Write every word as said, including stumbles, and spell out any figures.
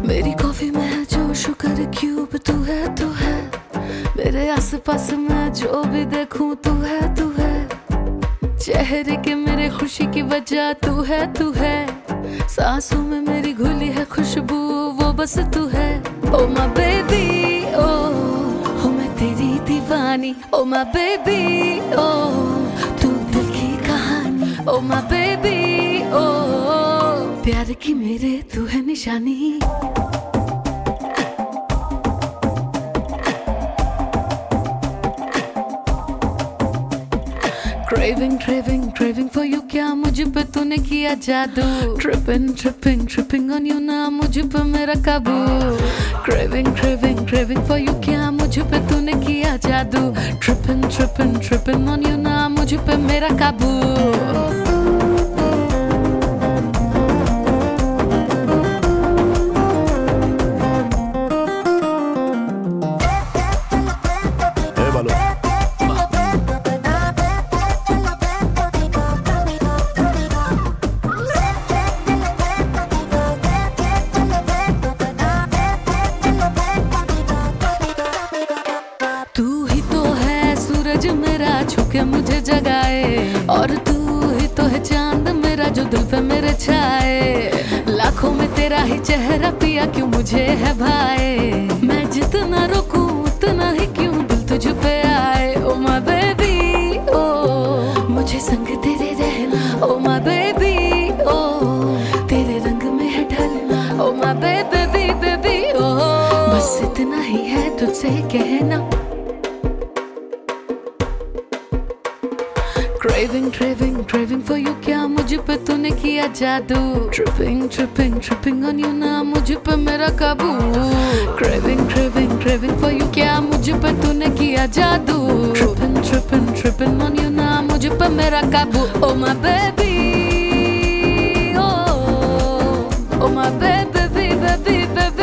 मेरी कॉफी में है जो शुगर क्यूब, तू है तू है मेरे आस पास, मैं जो भी देखूं तू है तू है, चेहरे के मेरे खुशी की वजह तू है तू है, सांसों में मेरी घुली है खुशबू वो बस तू है। ओ माय बेबी ओ हो मैं तेरी दीवानी, ओ माय बेबी ओ तू दिल की कहानी, ओ माय बेबी ओ प्यार की मेरे तू है निशानी। Craving, craving, craving for you, क्या मुझ पे तूने किया जादू। Tripping, tripping, tripping on you ना मुझ पे मेरा काबू। Craving, craving, craving for you, क्या मुझ पे तूने किया जादू। Tripping, tripping, tripping on you ना मुझ पे मेरा काबू। मेरा छुके मुझे जगाए, और तू ही तो है चांद मेरा जो दिल पे मेरे छाए। लाखों में तेरा ही चेहरा पिया क्यों मुझे है भाई, मैं जितना रुकूं उतना ही क्यों दिल तुझ पे आए। ओ माय बेबी ओ मुझे संग तेरे रहना, ओ माय बेबी ओ तेरे रंग में है ढलना, oh my baby baby oh बस इतना ही है तुझसे कहना। Craving, craving, craving for you, क्या मुझ पे तूने किया जादू। Tripping, tripping, tripping on you ना मुझ पे मेरा काबू। Craving, craving, craving for you, क्या मुझ पे तूने किया जादू। Tripping, tripping, tripping on you ना मुझ पे मेरा काबू। Oh my baby, oh, oh my baby, baby, baby.